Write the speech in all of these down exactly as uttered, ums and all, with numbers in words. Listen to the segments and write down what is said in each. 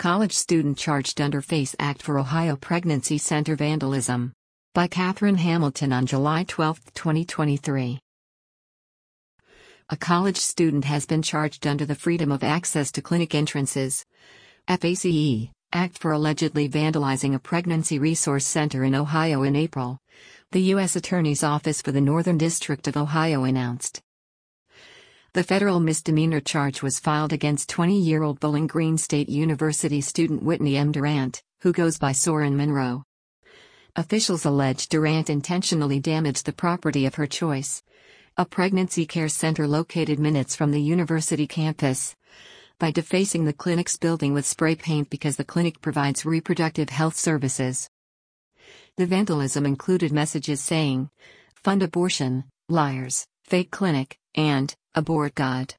College student charged under FACE Act for Ohio Pregnancy Center vandalism. By Catherine Hamilton on July twelfth, twenty twenty-three. A college student has been charged under the Freedom of Access to Clinic Entrances (FACE) Act for allegedly vandalizing a pregnancy resource center in Ohio in April, the U S Attorney's Office for the Northern District of Ohio announced. The federal misdemeanor charge was filed against twenty-year-old Bowling Green State University student Whitney M. Durant, who goes by Soren Monroe. Officials allege Durant intentionally damaged the property of her choice, a pregnancy care center located minutes from the university campus, by defacing the clinic's building with spray paint because the clinic provides reproductive health services. The vandalism included messages saying, "Fund abortion, liars, fake clinic," and "Abort God."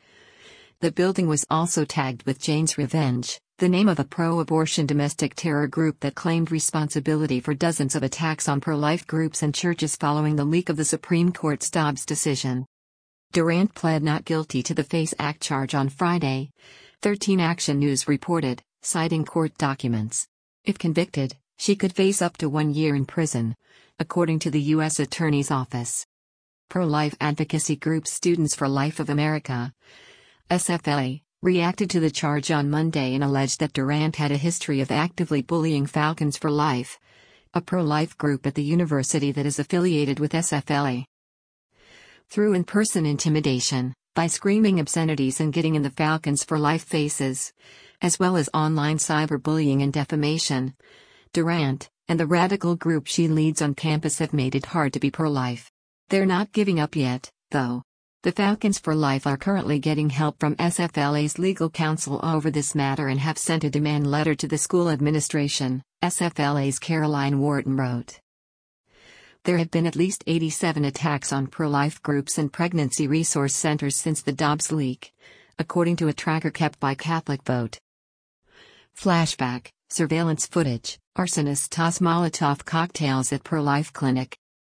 The building was also tagged with Jane's Revenge, the name of a pro-abortion domestic terror group that claimed responsibility for dozens of attacks on pro-life groups and churches following the leak of the Supreme Court's Dobbs decision. Durant pled not guilty to the FACE Act charge on Friday, thirteen Action News reported, citing court documents. If convicted, she could face up to one year in prison, according to the U S Attorney's Office. Pro-life advocacy group Students for Life of America, S F L A, reacted to the charge on Monday and alleged that Durant had a history of actively bullying Falcons for Life, a pro-life group at the university that is affiliated with S F L A. Through in-person intimidation, by screaming obscenities and getting in the Falcons for Life faces, as well as online cyberbullying and defamation, Durant, and the radical group she leads on campus have made it hard to be pro-life. They're not giving up yet, though. The Falcons for Life are currently getting help from S F L A's legal counsel over this matter and have sent a demand letter to the school administration, S F L A's Caroline Wharton wrote. There have been at least eighty-seven attacks on pro-life groups and pregnancy resource centers since the Dobbs leak, according to a tracker kept by Catholic Vote. Flashback, surveillance footage, arsonists toss Molotov cocktails at pro-life clinic.